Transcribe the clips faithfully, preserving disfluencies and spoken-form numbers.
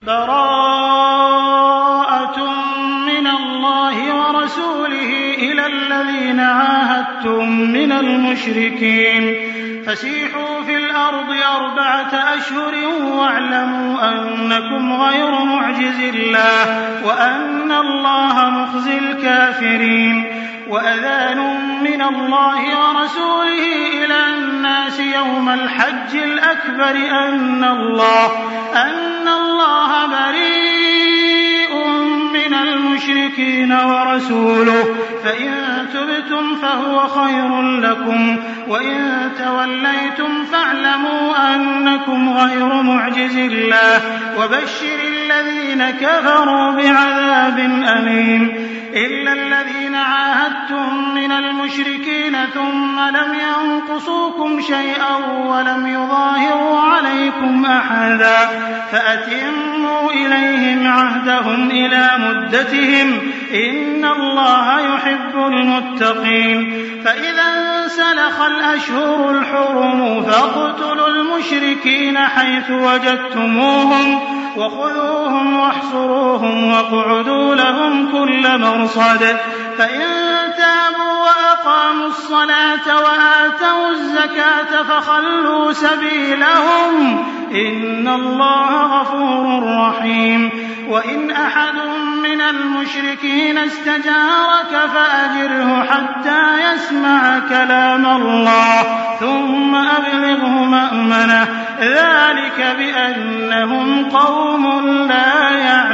براءة من الله ورسوله إلى الذين عاهدتم من المشركين فسيحوا في الأرض أربعة أشهر واعلموا أنكم غير معجز الله وأن الله مخزي الكافرين وأذان من الله ورسوله إلى الناس يوم الحج الأكبر أن الله أن الله بريء من المشركين ورسوله فإن تبتم فهو خير لكم وإن توليتم فاعلموا أنكم غير معجز الله وبشر الذين كفروا بعذاب أليم إلا الذين عاهدتم من المشركين ثم لم ينقصوكم شيئا ولم يظاهروا عليكم أحدا فأتموا إليهم عهدهم إلى مدتهم إن الله يحب المتقين فإذا انسلخ الأشهر الحرم فاقتلوا المشركين حيث وجدتموهم وخذوهم واحصروهم واقعدوا لهم كل مرصد فإن تابوا وأقاموا الصلاة وآتوا الزكاة فخلوا سبيلهم إن الله غفور رحيم وإن أحد من المشركين استجارك فأجره حتى يسمع كلام الله ثم أبلغه مأمنه ذلك بأنهم قوم لا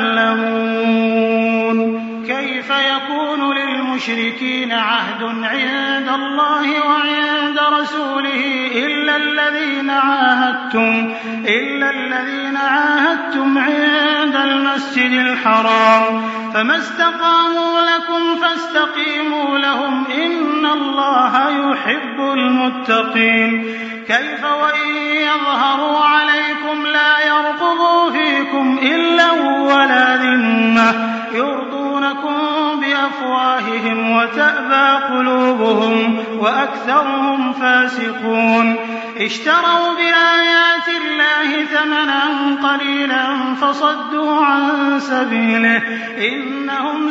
يعلمون كيف يكون للمشركين عهد عند الله وعند رسوله إلا الذين عاهدتم إلا الذين عاهدتم عند المسجد الحرام فما استقاموا لكم فاستقيموا لهم إن الله يحب المتقين كيف وإن يظهروا عليكم لا يرقبوا فيكم إلا ولا ذمة يرضونكم بأفواههم وتأبى قلوبهم وأكثرهم فاسقون اشتروا بآيات الله ثمنا قليلا فصدوا عن سبيله إنهم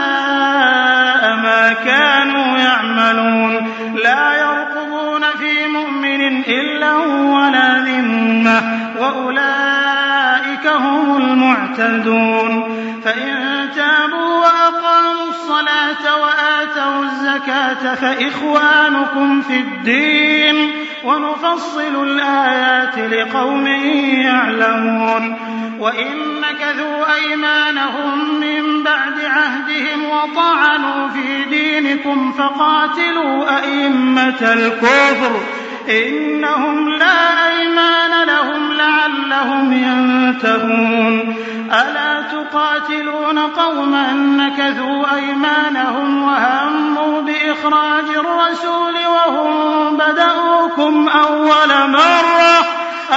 ساء ما كانوا يعملون لا يرقبون في مؤمن إلا ولا ذمة وأولئك هم المعتدون فإن تابوا وأقاموا الصلاة وآتوا الزكاة فإخوانكم في الدين ونفصل الآيات لقوم يعلمون وإن نكثوا أيمانهم من بعد عهدهم وطعنوا في دينكم فقاتلوا أئمة الكفر إنهم لا أيمان لهم لعلهم ينتهون ألا تقاتلون قوما نكثوا أيمانهم وهموا بإخراج الرسول وهم بدأوكم أول مرة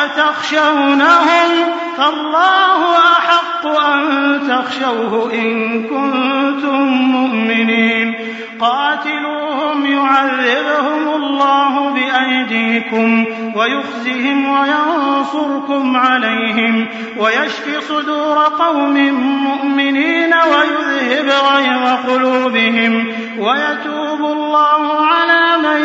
أتخشونهم فالله أحق أن تخشوه إن كنتم مؤمنين قاتلوهم يعذبهم الله بأيديكم ويخزهم وينصركم عليهم ويشفي صدور قوم مؤمنين ويذهب غيظ قلوبهم ويتوب الله على من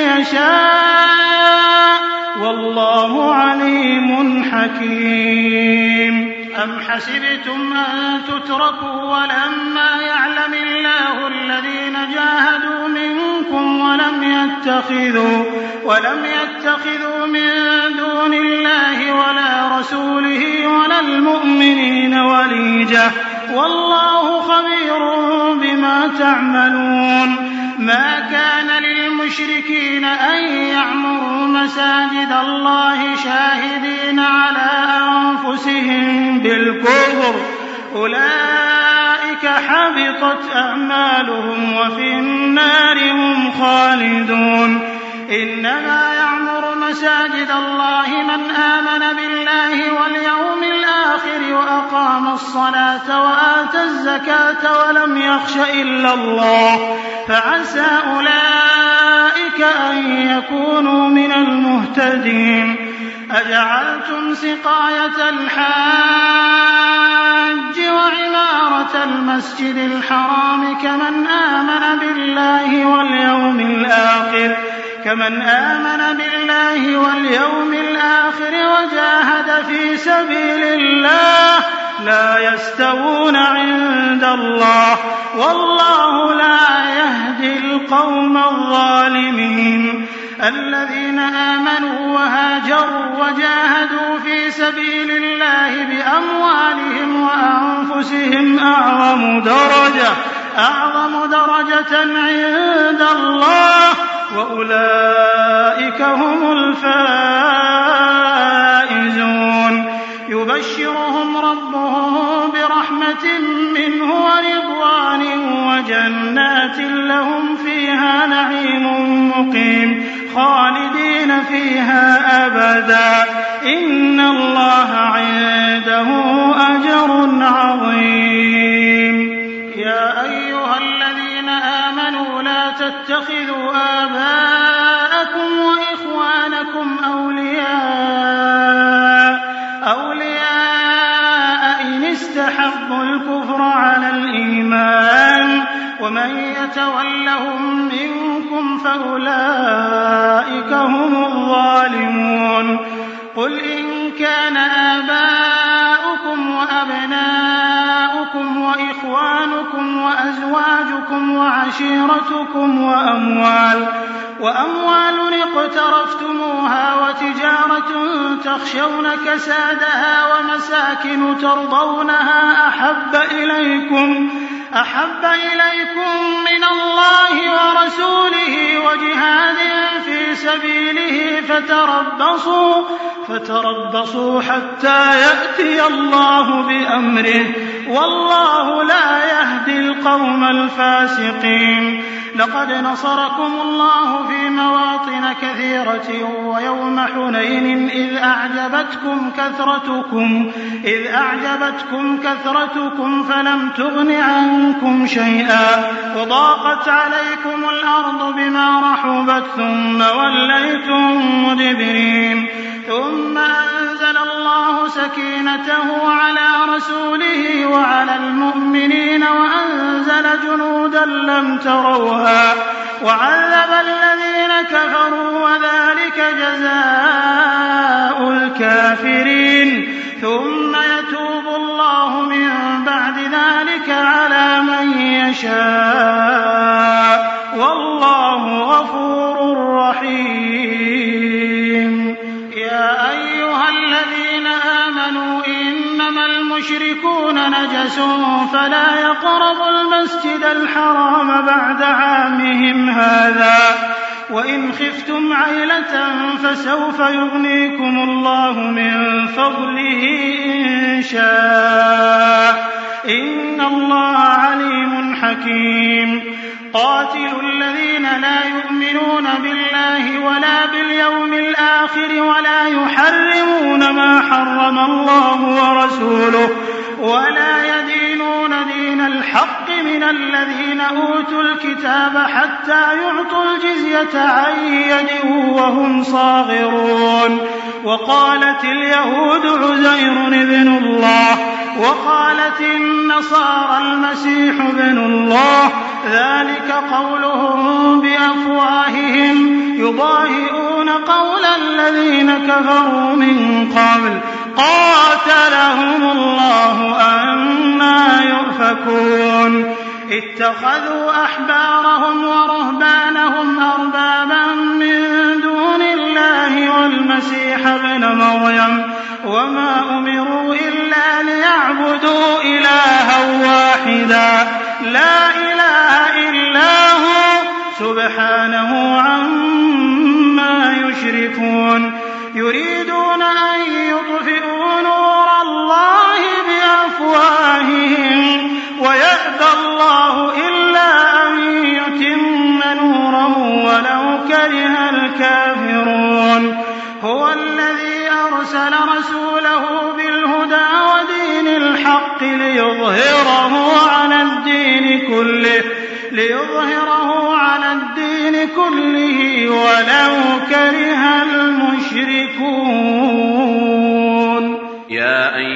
يشاء والله عليم حكيم أم حسبتم أن تتركوا ولما يعلم الله الذين جاهدوا منكم ولم يتخذوا ولم يتخذوا من دون الله ولا رسوله ولا المؤمنين وليجة والله خبير بما تعملون ما كان للمشركين أن يعمروا مساجد الله شاهدين على أنفسهم بالكفر أولئك حبطت أعمالهم وفي النار هم خالدون إنما يعمر مساجد الله من آمن بالله واليوم الآخر وأقام الصلاة وآتى الزكاة ولم يخش إلا الله فعسى أولئك أن يكونوا من المهتدين أجعلتم سقاية الحاج المسجد الحرام كمن آمن بالله واليوم الآخر كمن آمن بالله واليوم الآخر وجاهد في سبيل الله لا يستوون عند الله والله لا يهدي القوم الظالمين. الذين آمنوا وهاجروا وجاهدوا في سبيل الله بأموالهم وأنفسهم أعظم درجة أعظم درجة عند الله وأولئك هم الفائزون. يبشرهم ربهم برحمة منه ورضوان وجنات لهم فيها نعيم مقيم خالدين فيها أبدا إن الله عنده أجر عظيم. يا أيها الذين آمنوا لا تتخذوا آباءكم وإخوانكم أولياء أولياء إن استحبوا الكفر على الإيمان ومن يتولهم منكم فأولئك هم الظالمون. قل إن كان آباؤكم وأبناؤكم وإخوانكم وأزواجكم وعشيرتكم وأموال وأموال اقترفتموها وتجارة تخشون كسادها ومساكن ترضونها أحب إليكم أحب إليكم من الله ورسوله وجهاد في سبيله فتربصوا فتربصوا حتى يأتي الله بأمره والله لا يهدي القوم الفاسقين. لقد نصركم الله في مواطن كثيرة ويوم حنين إذ أعجبتكم كثرتكم إذ أعجبتكم كثرتكم فلم تغن عنكم شيئا وضاقت عليكم الأرض بما رحبت ثم وليتم مدبرين ثم أنزل الله سكينته على رسوله وعلى المؤمنين وأنزل جنودا لم تروها وعذب الذين كفروا وذلك جزاء الكافرين ثم يتوب الله من بعد ذلك على من يشاء والله غفور رحيم. يا أيها الذين آمنوا إنما المشركون نجس فلا يقربوا المسجد الحرام بعد عامهم هذا وإن خفتم عيلة فسوف يغنيكم الله من فضله إن شاء إن الله عليم حكيم. قاتلوا الذين لا يؤمنون بالله ولا باليوم الآخر ولا يحرمون ما حرم الله ورسوله ولا يدينون دين الحق من الذين أوتوا الكتاب حتى يعطوا الجزية عن يد وهم صاغرون. وقالت اليهود عزير ابن الله وقالت النصارى المسيح ابن الله ذلك قولهم بأفواههم يضاهئون قول الذين كفروا من قبل قاتلهم الله أنى يؤفكون. اتخذوا أحبارهم ورهبانهم أربابا من دون الله والمسيح ابن مريم وما أمروا إلا ليعبدوا إلها واحدا لا إله إلا هو سبحانه عما يشركون. يريدون أن يطفئوا نور الله بأفواههم ويأبى الله إلا أن يتم نوره ولو كره الكافرون. هو الذي أرسل رسوله بالهدى ودين الحق ليظهره على الدين كله ليظهره على الدين كله ولو كره المشركون. يا أيها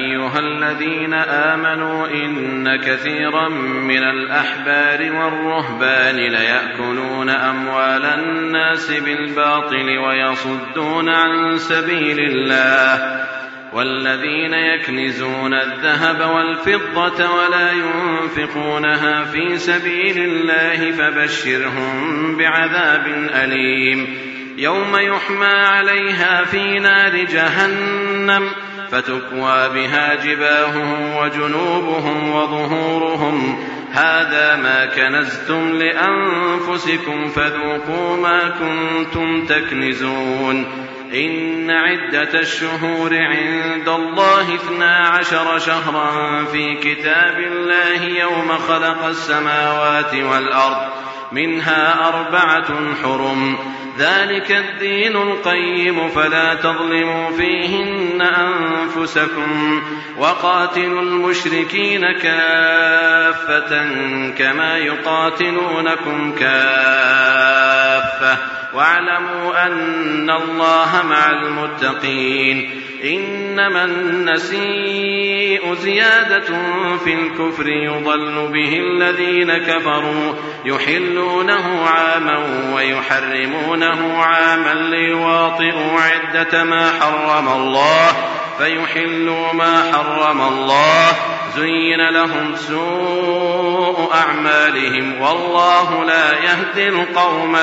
الذين آمنوا إن كثيرا من الأحبار والرهبان ليأكلون أموال الناس بالباطل ويصدون عن سبيل الله والذين يكنزون الذهب والفضة ولا ينفقونها في سبيل الله فبشرهم بعذاب أليم يوم يحمى عليها في نار جهنم فتكوى بها جباههم وجنوبهم وظهورهم هذا ما كنزتم لأنفسكم فذوقوا ما كنتم تكنزون إن عدة الشهور عند الله اثنا عشر شهرا في كتاب الله يوم خلق السماوات والأرض منها أربعة حرم ذلك الدين القيم فلا تظلموا فيهن أنفسكم وقاتلوا المشركين كافة كما يقاتلونكم كافة واعلموا أن الله مع المتقين إنما النسيء زيادة في الكفر يضل به الذين كفروا يحلونه عاما ويحرمونه عاما ليواطئوا عدة ما حرم الله فيحلوا ما حرم الله زين لهم سوء أعمالهم والله لا يهدي القوم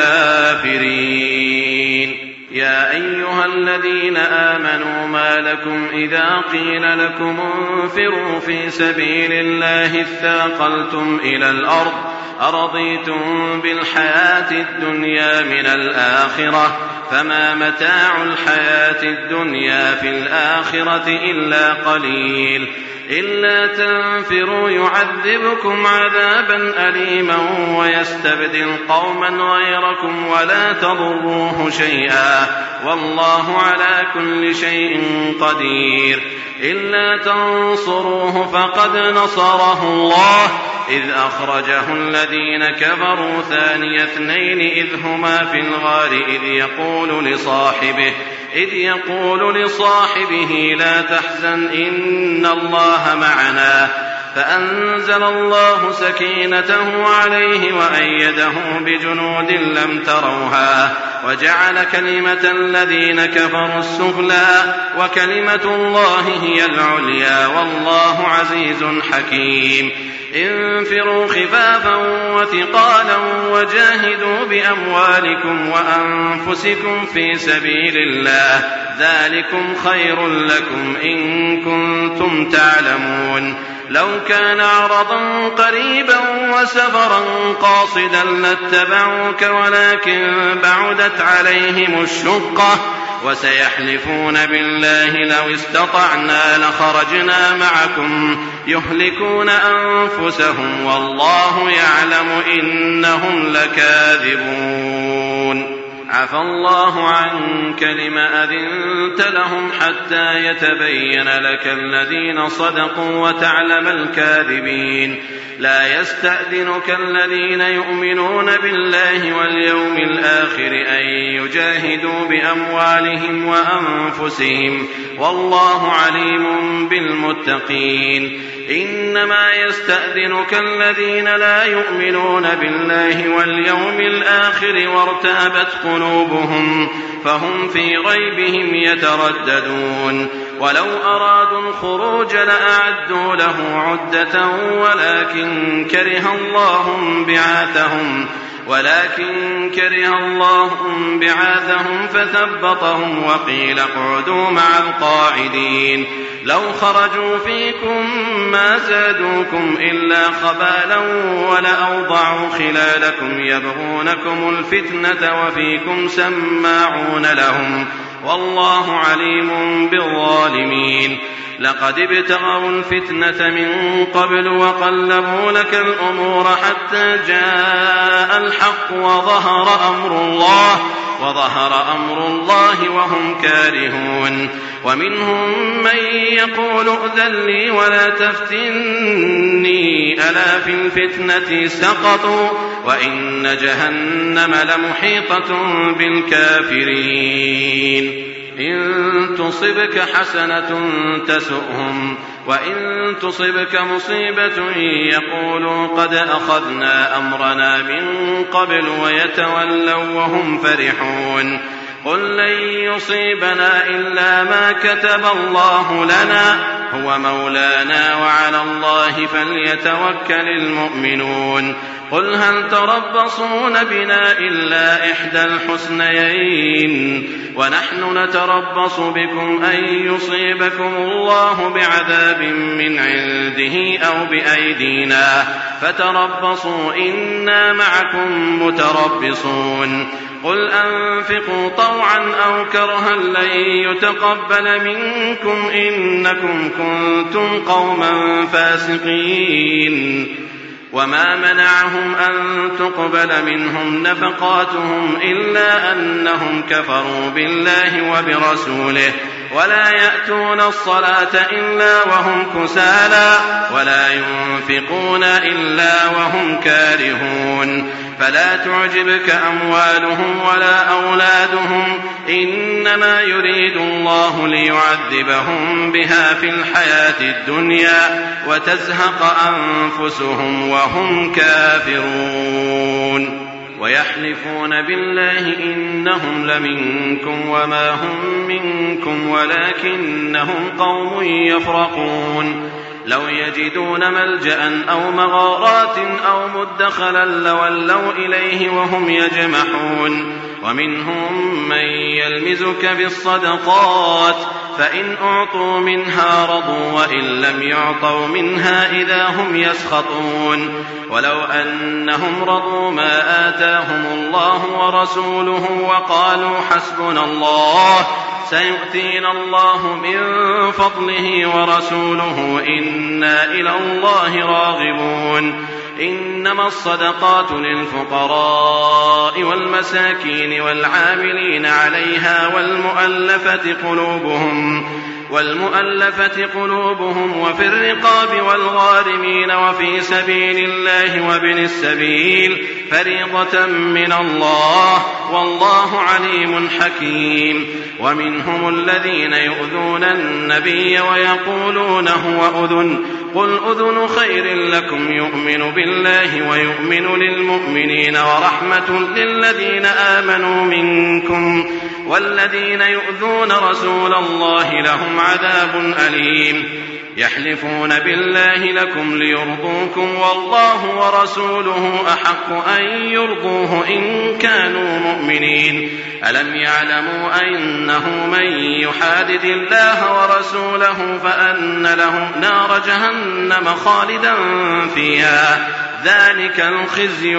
الكافرين يا أيها الذين آمنوا ما لكم إذا قيل لكم انفروا في سبيل الله اثاقلتم إلى الأرض أرضيتم بالحياة الدنيا من الآخرة فما متاع الحياة الدنيا في الآخرة إلا قليل إلا تنفروا يعذبكم عذابا أليما ويستبدل قوما غيركم ولا تضروه شيئا والله على كل شيء قدير إلا تنصروه فقد نصره الله إذ أخرجه الذين كفروا ثاني اثنين إذ هما في الغار إذ يقول لصاحبه إذ يقول لصاحبه لا تحزن إن الله معنا فأنزل الله سكينته عليه وأيده بجنود لم تروها وجعل كلمة الذين كفروا السفلى وكلمة الله هي العليا والله عزيز حكيم انفروا خفافا وثقالا وجاهدوا بأموالكم وأنفسكم في سبيل الله ذلكم خير لكم إن كنتم تعلمون لو كان عرضا قريبا وسفرا قاصدا لاتبعوك ولكن بعدت عليهم الشقة وسيحلفون بالله لو استطعنا لخرجنا معكم يهلكون أنفسهم والله يعلم إنهم لكاذبون عفى الله عنك لما أذنت لهم حتى يتبين لك الذين صدقوا وتعلم الكاذبين لا يستأذنك الذين يؤمنون بالله واليوم الآخر أن يجاهدوا بأموالهم وأنفسهم والله عليم بالمتقين إنما يستأذنك الذين لا يؤمنون بالله واليوم الآخر وارتابت قلوبهم فهم في ريبهم يترددون ولو أرادوا الخروج لأعدوا له عدة ولكن كره الله بعاثهم ولكن كره الله بعاثهم فثبطهم وقيل اقعدوا مع القاعدين لو خرجوا فيكم ما زادوكم إلا خبالا ولأوضعوا خلالكم يبغونكم الفتنة وفيكم سماعون لهم والله عليم بالظالمين لقد ابتغوا الفتنة من قبل وقلبوا لك الأمور حتى جاء الحق وظهر أمر الله وظهر أمر الله وهم كارهون ومنهم من يقول ائذن لي ولا تفتني ألا في الفتنة سقطوا وإن جهنم لمحيطة بالكافرين إن تصبك حسنة تسؤهم وإن تصبك مصيبة يقولوا قد أخذنا أمرنا من قبل ويتولوا وهم فرحون قل لن يصيبنا إلا ما كتب الله لنا هو مولانا وعلى الله فليتوكل المؤمنون قل هل تربصون بنا إلا إحدى الحسنيين ونحن نتربص بكم أن يصيبكم الله بعذاب من عنده أو بأيدينا فتربصوا إنا معكم متربصون قل أنفقوا طوعا أو كرها لن يتقبل منكم إنكم كنتم قوما فاسقين وما منعهم أن تقبل منهم نفقاتهم إلا أنهم كفروا بالله وبرسوله ولا يأتون الصلاة إلا وهم كسالى ولا ينفقون إلا وهم كارهون فلا تعجبك أموالهم ولا أولادهم إنما يريد الله ليعذبهم بها في الحياة الدنيا وتزهق أنفسهم وهم كافرون ويحلفون بالله إنهم لمنكم وما هم منكم ولكنهم قوم يفرقون لو يجدون ملجأ أو مغارات أو مدخلا لولوا إليه وهم يجمحون ومنهم من يلمزك بالصدقات فإن أعطوا منها رضوا وإن لم يعطوا منها إذا هم يسخطون ولو أنهم رضوا ما آتاهم الله ورسوله وقالوا حسبنا الله سيؤتينا الله من فضله ورسوله إنا إلى الله راغبون إنما الصدقات للفقراء والمساكين والعاملين عليها والمؤلفة قلوبهم والمؤلفة قلوبهم وفي الرقاب والغارمين وفي سبيل الله وابن السبيل فريضة من الله والله عليم حكيم ومنهم الذين يؤذون النبي ويقولون هو أذن قل أذن خير لكم يؤمن بالله ويؤمن للمؤمنين ورحمة للذين آمنوا منكم والذين يؤذون رسول الله لهم عذاب أليم يحلفون بالله لكم ليرضوكم والله ورسوله أحق أن يرضوه إن كانوا مؤمنين ألم يعلموا أنه من يحادد الله ورسوله فأن له نار جهنم خالدا فيها ذلك الخزي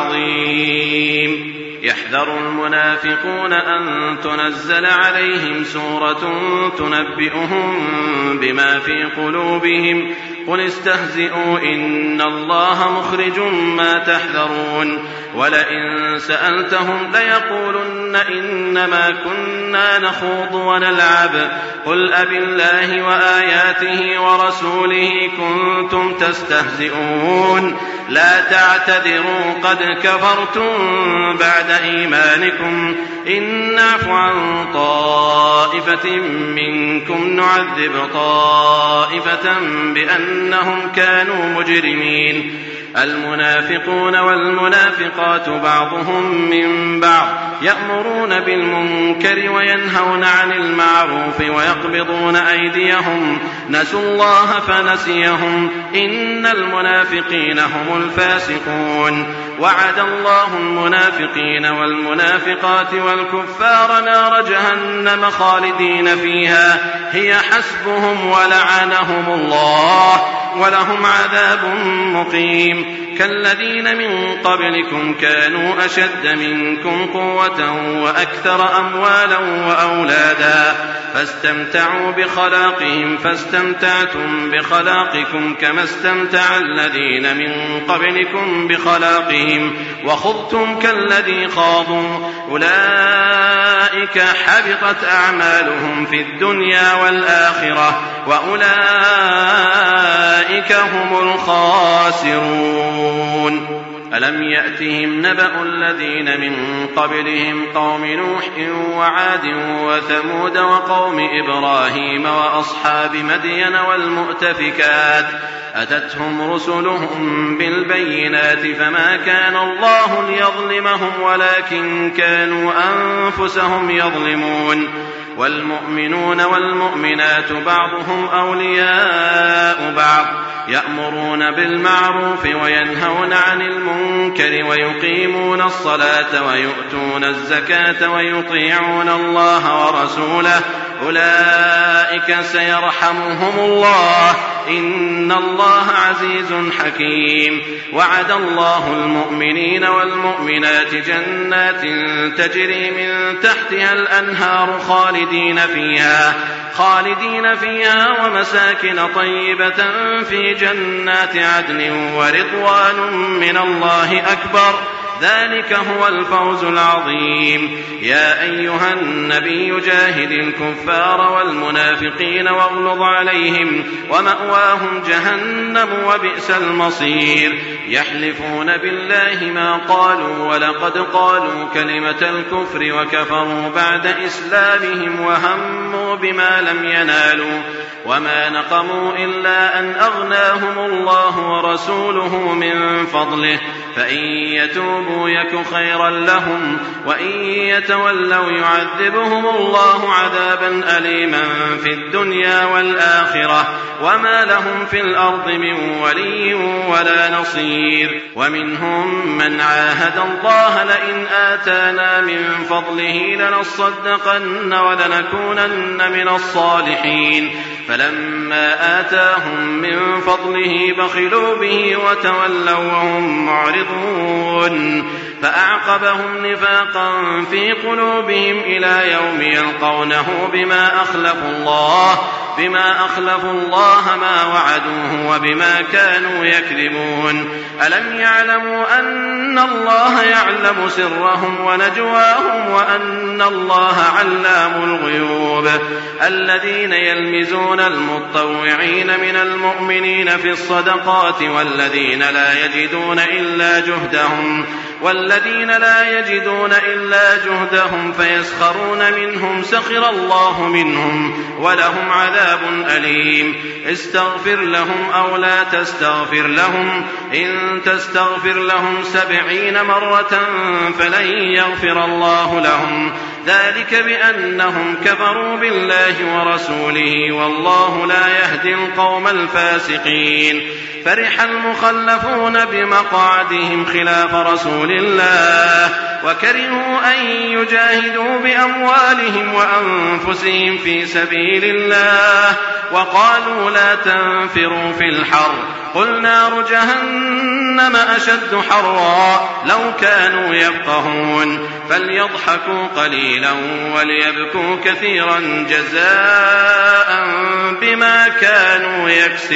العظيم يحذر المنافقون أن تنزل عليهم سورة تنبئهم بما في قلوبهم قل استهزئوا إن الله مخرج ما تحذرون ولئن سألتهم ليقولن إنما كنا نخوض ونلعب قل أبالله وآياته ورسوله كنتم تستهزئون لا تعتذروا قد كفرتم بعد إيمانكم إن نعف عن طائفة منكم نعذب طائفة بأنهم كانوا مجرمين المنافقون والمنافقات بعضهم من بعض يأمرون بالمنكر وينهون عن المعروف ويقبضون أيديهم نسوا الله فنسيهم إن المنافقين هم الفاسقون وعد الله المنافقين والمنافقات والكفار نار جهنم خالدين فيها هي حسبهم ولعنهم الله ولهم عذاب مقيم كالذين من قبلكم كانوا أشد منكم قوة وأكثر أموالا وأولادا فاستمتعوا بخلاقهم فاستمتعتم بخلاقكم كما استمتع الذين من قبلكم بخلاقهم وخضتم كالذي خاضوا أولئك حبطت أعمالهم في الدنيا والآخرة وأولئك هم الخاسرون ألم يأتهم نبأ الذين من قبلهم قوم نوح وعاد وثمود وقوم إبراهيم وأصحاب مدين والمؤتفكات أتتهم رسلهم بالبينات فما كان الله ليظلمهم ولكن كانوا أنفسهم يظلمون والمؤمنون والمؤمنات بعضهم أولياء بعض يأمرون بالمعروف وينهون عن المنكر ويقيمون الصلاة ويؤتون الزكاة ويطيعون الله ورسوله أولئك سيرحمهم الله إن الله عزيز حكيم وعد الله المؤمنين والمؤمنات جنات تجري من تحتها الأنهار خالدين فيها خالدين فيها ومساكن طيبة في جنات عدن ورضوان من الله أكبر ذلك هو الفوز العظيم يا أيها النبي جاهد الكفار والمنافقين واغلظ عليهم ومأواهم جهنم وبئس المصير يحلفون بالله ما قالوا ولقد قالوا كلمة الكفر وكفروا بعد إسلامهم وهموا بما لم ينالوا وما نقموا إلا أن أغناهم الله ورسوله من فضله فإن يتوبوا يك خيرا لهم وإن يتولوا يعذبهم الله عذابا أليما في الدنيا والآخرة وما لهم في الأرض من ولي ولا نصير ومنهم من عاهد الله لئن آتانا من فضله لنصدقن ولنكونن من الصالحين فلما آتاهم من فضله بخلوا به وتولوا وهم معرضون فأعقبهم نفاقا في قلوبهم إلى يوم يلقونه بما أخلفوا الله بما أخلفوا الله ما وعدوه وبما كانوا يكذبون ألم يعلموا أن الله يعلم سرهم ونجواهم وأن الله علام الغيوب الذين يلمزون المطوعين من المؤمنين في الصدقات والذين لا يجدون إلا جهدهم والذين لا يجدون إلا جهدهم فيسخرون منهم سخر الله منهم ولهم عذاب أليم استغفر لهم أو لا تستغفر لهم إن تستغفر لهم سبعين مرة فلن يغفر الله لهم ذلك بأنهم كفروا بالله ورسوله والله لا يهدي القوم الفاسقين فرح المخلفون بمقعدهم خلاف رسول الله وكرهوا أن يجاهدوا بأموالهم وأنفسهم في سبيل الله وقالوا لا تنفروا في الحر قل نار جهنم أشد حرا لو كانوا يفقهون فليضحكوا قليلا وليبكوا كثيرا جزاء بما كانوا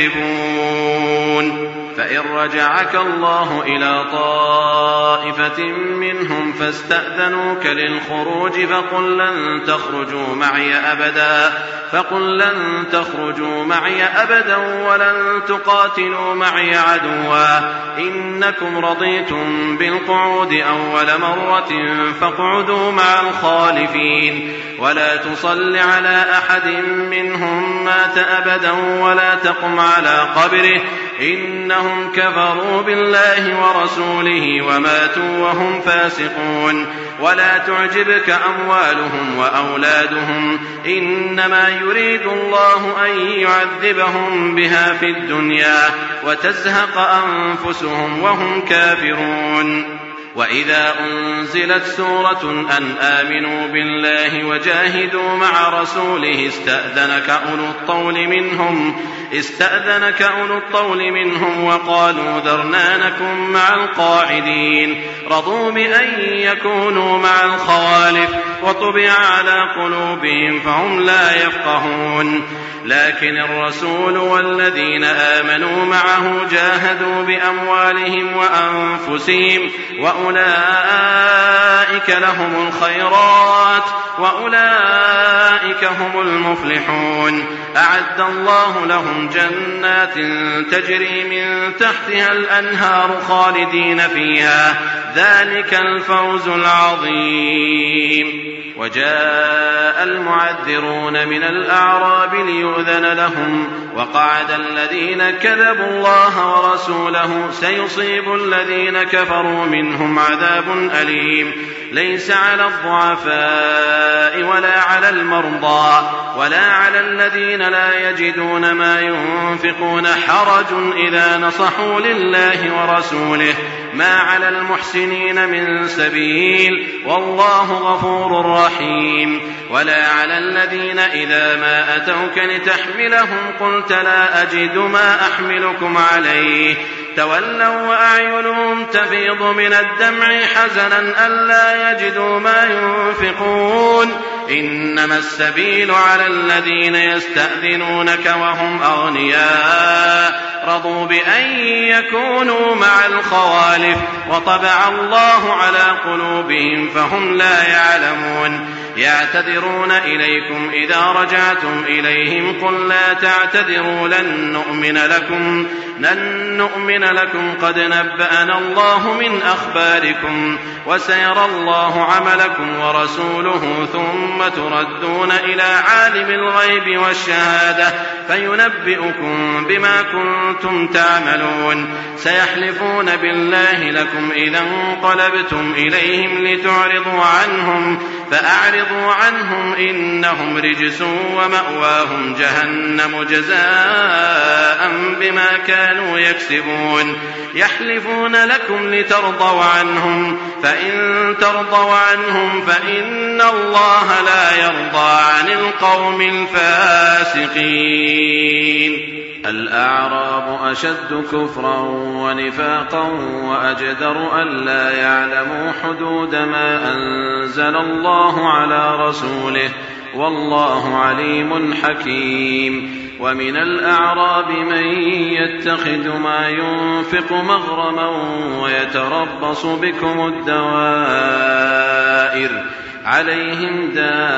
يكسبون فإن رجعك الله إلى طائفة منهم فاستأذنوك للخروج فقل لن تخرجوا معي أبدا فقل لن تخرجوا معي أبدا ولن تقاتلوا معي عدوا إنكم رضيتم بالقعود أول مرة فاقعدوا مع الخالفين ولا تصل على أحد منهم مات أبدا ولا تقم على قبره إنهم كفروا بالله ورسوله وماتوا وهم فاسقون ولا تعجبك أموالهم وأولادهم إنما يريد الله أن يعذبهم بها في الدنيا وتزهق أنفسهم وهم كافرون وإذا أنزلت سورة أن آمنوا بالله وجاهدوا مع رسوله استأذنك أولو الطول منهم استأذنك أولو الطول منهم وقالوا ذرنا نكن مع القاعدين رضوا بأن يكونوا مع الخوالف وطبع على قلوبهم فهم لا يفقهون لكن الرسول والذين آمنوا معه جاهدوا بأموالهم وأنفسهم وأولئك وأولئك لهم الخيرات وأولئك هم المفلحون. أعد الله لهم جنات تجري من تحتها الأنهار خالدين فيها، ذلك الفوز العظيم. وجاء المعذرون من الأعراب ليؤذن لهم، وقعد الذين كذبوا الله ورسوله، سيصيب الذين كفروا منهم عذاب أليم. ليس على الضعفاء ولا على المرضى ولا على الذين لا يجدون ما ينفقون حرج إذا نصحوا لله ورسوله، ما على المحسنين من سبيل، والله غفور رحيم. ولا على الذين إذا ما أتوك لتحملهم قلت لا أجد ما أحملكم عليه تولوا وأعينهم تفيض من الدمع حزنا ألا يجدوا ما ينفقون. إنما السبيل على الذين يستأذنونك وهم أغنياء رضوا بأن يكونوا مع الخوالف وطبع الله على قلوبهم فهم لا يعلمون. يعتذرون إليكم إذا رجعتم إليهم قل لا تعتذروا لن نؤمن لكم لن نؤمن لكم قد نبأنا الله من أخباركم وسيرى الله عملكم ورسوله ثم تردون إلى عالم الغيب والشهادة فينبئكم بما كنتم تعملون. سيحلفون بالله لكم إذا انقلبتم إليهم لتعرضوا عنهم فأعرضوا عنهم إنهم رجس ومأواهم جهنم جزاء بما كانوا يكسبون. يحلفون لكم لترضوا عنهم فإن ترضوا عنهم فإن الله لا يرضى عن القوم الفاسقين. الأعراب أشد كفرا ونفاقا وأجدر ألا يعلموا حدود ما أنزل الله على رسوله والله عليم حكيم. ومن الأعراب من يتخذ ما ينفق مغرما ويتربص بكم الدوائر عليهم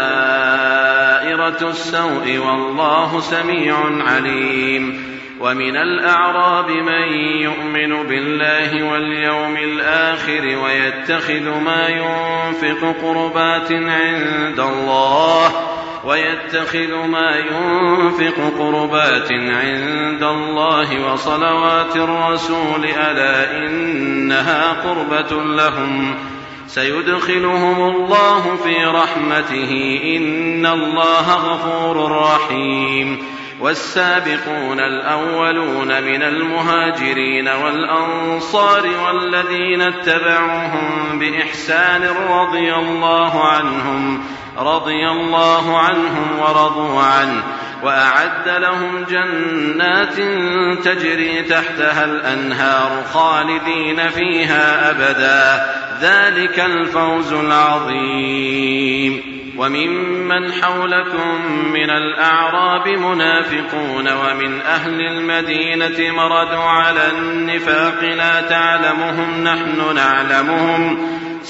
دائرة السوء والله سميع عليم. ومن الأعراب من يؤمن بالله واليوم الآخر ويتخذ ما ينفق قربات عند الله ويتخذ ما ينفق قربات عند الله وصلوات الرسول ألا إنها قربة لهم سيدخلهم الله في رحمته إن الله غفور رحيم. والسابقون الأولون من المهاجرين والأنصار والذين اتبعوهم بإحسان رضي الله عنهم رضي الله عنهم ورضوا عنه وأعد لهم جنات تجري تحتها الأنهار خالدين فيها أبدا ذلك الفوز العظيم. وممن حولكم من الأعراب منافقون ومن أهل المدينة مردوا على النفاق لا تعلمهم نحن نعلمهم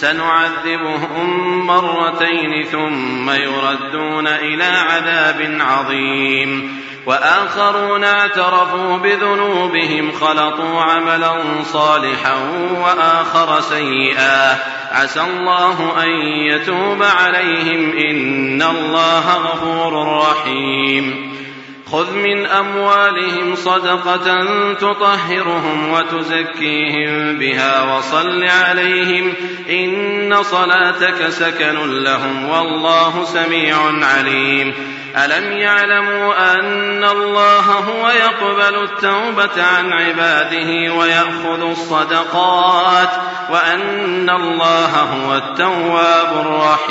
سنعذبهم مرتين ثم يردون إلى عذاب عظيم. وآخرون اعترفوا بذنوبهم خلطوا عملا صالحا وآخر سيئا عسى الله أن يتوب عليهم إن الله غفور رحيم. خذ من أموالهم صدقة تطهرهم وتزكيهم بها وصل عليهم إن صلاتك سكن لهم والله سميع عليم. ألم يعلموا أن الله هو يقبل التوبة عن عباده ويأخذ الصدقات وأن الله هو التواب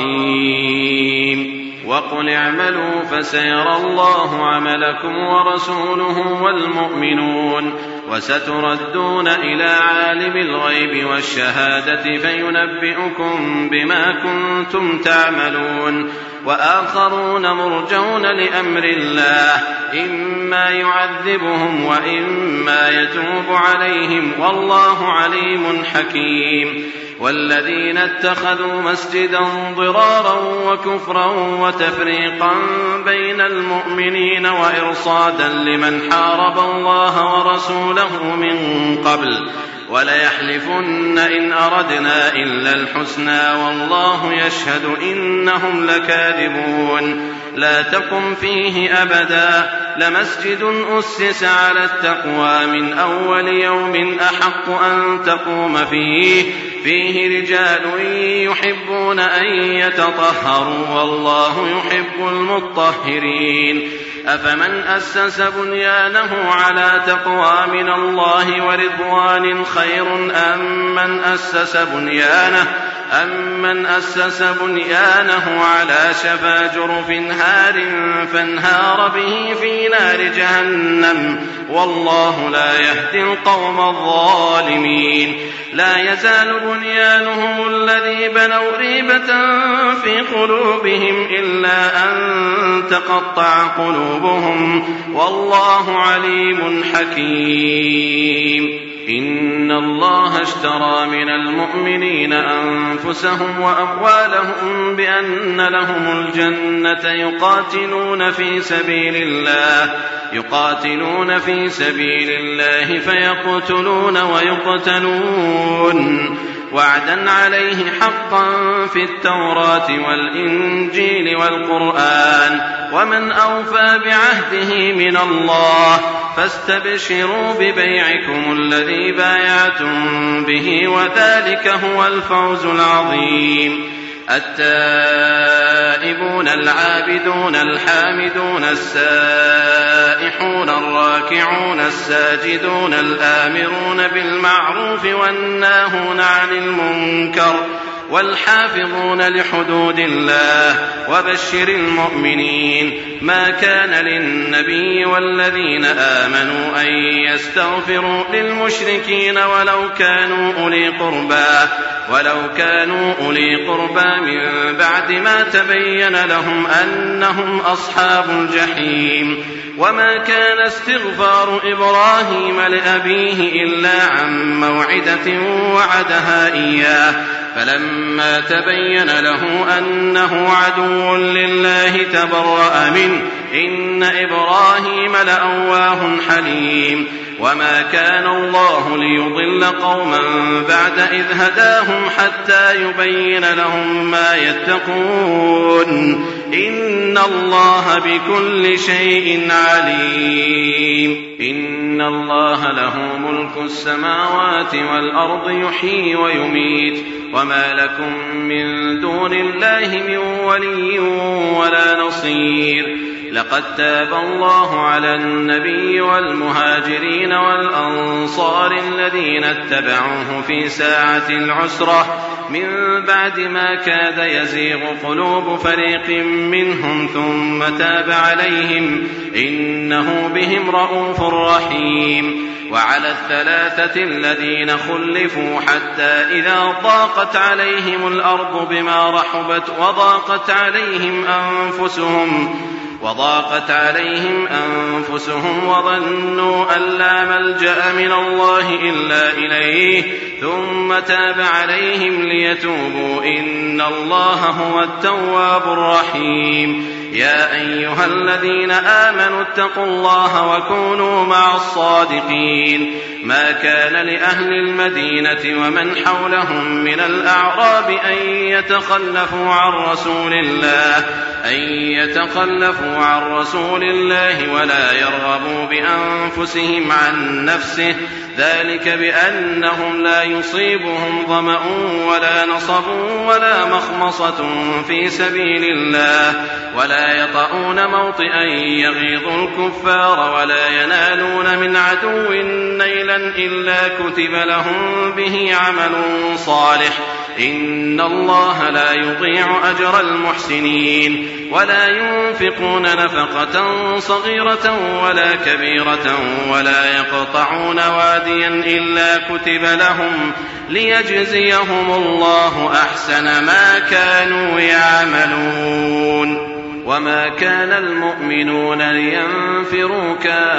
الرحيم. وقل اعملوا فسيرى الله عملكم ورسوله والمؤمنون وستردون إلى عالم الغيب والشهادة فينبئكم بما كنتم تعملون. وآخرون مرجون لأمر الله إما يعذبهم وإما يتوب عليهم والله عليم حكيم. والذين اتخذوا مسجدا ضرارا وكفرا وتفريقا بين المؤمنين وإرصادا لمن حارب الله ورسوله من قبل وليحلفن إن أردنا إلا الحسنى والله يشهد إنهم لكاذبون. لا تقم فيه أبدا لمسجد أسس على التقوى من أول يوم أحق أن تقوم فيه فيه رجال يحبون أن يتطهروا والله يحب المطهرين. أفمن أسس بنيانه على تقوى من الله ورضوان خير أم من أسس بنيانه أم من أسس بنيانه على شفا جرف هار فانهار به في نار جهنم والله لا يهدي القوم الظالمين. لا يزال بنيانهم الذي بنوا ريبة في قلوبهم إلا أن تقطع قلوبهم والله عليم حكيم. إن الله اشترى من المؤمنين أنفسهم وأموالهم بأن لهم الجنة يقاتلون في سبيل الله يقاتلون في سبيل الله فيقتلون ويقتلون وعدا عليه حقا في التوراة والإنجيل والقرآن ومن أوفى بعهده من الله فاستبشروا ببيعكم الذي بايعتم به وذلك هو الفوز العظيم. التائبون العابدون الحامدون السائحون الراكعون الساجدون الآمرون بالمعروف والناهون عن المنكر والحافظون لحدود الله وبشر المؤمنين. ما كان للنبي والذين آمنوا أن يستغفروا للمشركين ولو كانوا أولي قربى ولو كانوا أولي قربى من بعد ما تبين لهم أنهم أصحاب الجحيم. وما كان استغفار إبراهيم لأبيه إلا عن موعدة وعدها إياه فلما تبين له أنه عدو لله تبرأ منه إن إبراهيم لأواه حليم. وما كان الله ليضل قوما بعد إذ هداهم حتى يبين لهم ما يتقون إن الله بكل شيء عليم. إن الله له ملك السماوات والأرض يحيي ويميت وما لكم من دون الله من ولي ولا نصير. لقد تاب الله على النبي والمهاجرين والأنصار الذين اتبعوه في ساعة العسرة من بعد ما كاد يزيغ قلوب فريق منهم ثم تاب عليهم إنه بهم رءوف رحيم. وعلى الثلاثة الذين خلفوا حتى إذا ضاقت عليهم الأرض بما رحبت وضاقت عليهم أنفسهم وضاقت عليهم أنفسهم وظنوا أن لا ملجأ من الله إلا إليه ثم تاب عليهم ليتوبوا إن الله هو التواب الرحيم. يا أيها الذين آمنوا اتقوا الله وكونوا مع الصادقين. ما كان لأهل المدينة ومن حولهم من الأعراب أن يتخلفوا عن رسول الله أن يتخلفوا عن رسول الله ولا يرغبوا بأنفسهم عن نفسه ذلك بأنهم لا يصيبهم ظمأ ولا نصب ولا مخمصة في سبيل الله ولا يطؤون موطئا يغيظ الكفار ولا ينالون من عدو نيلا إلا كتب لهم به عمل صالح إن الله لا يضيع أجر المحسنين ولا ينفقون نفقة صغيرة ولا كبيرة ولا يقطعون واديا إلا كتب لهم ليجزيهم الله أحسن ما كانوا يعملون وما كان المؤمنون لينفروا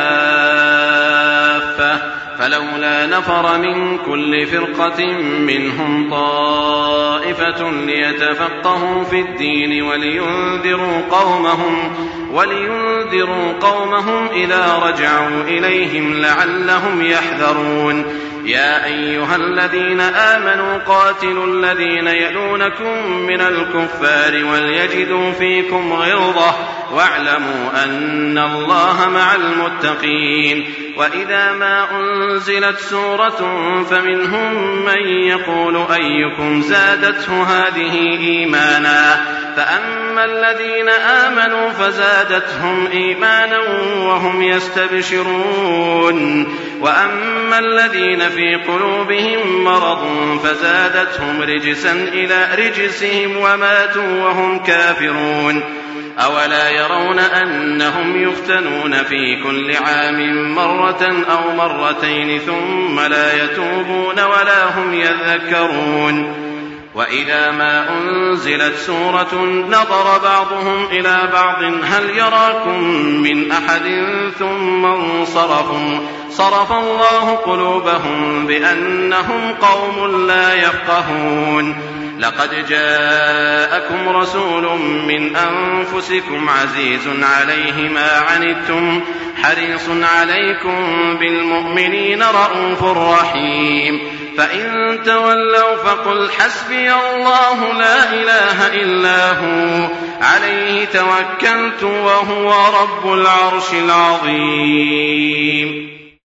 كافة فلولا نفر من كل فرقة منهم طائفة ليتفقهوا في الدين ولينذروا قومهم ولينذروا قومهم إذا رجعوا إليهم لعلهم يحذرون يا أيها الذين آمنوا قاتلوا الذين يلونكم من الكفار وليجدوا فيكم غلظة واعلموا أن الله مع المتقين وإذا ما أنزلت سورة فمنهم من يقول أيكم زادته هذه إيمانا فأما الذين آمنوا فزادتهم إيمانا وهم يستبشرون وأما الذين في قلوبهم مرض فزادتهم رجسا إلى رجسهم وماتوا وهم كافرون أولا يرون أنهم يفتنون في كل عام مرة أو مرتين ثم لا يتوبون ولا هم يذكرون وإذا ما أنزلت سورة نظر بعضهم إلى بعض هل يراكم من أحد ثم انصرفوا صرف الله قلوبهم بأنهم قوم لا يفقهون لقد جاءكم رسول من أنفسكم عزيز عليه ما عنتم حريص عليكم بالمؤمنين رءوف رحيم فإن تولوا فقل حسبي الله لا إله إلا هو عليه توكلت وهو رب العرش العظيم.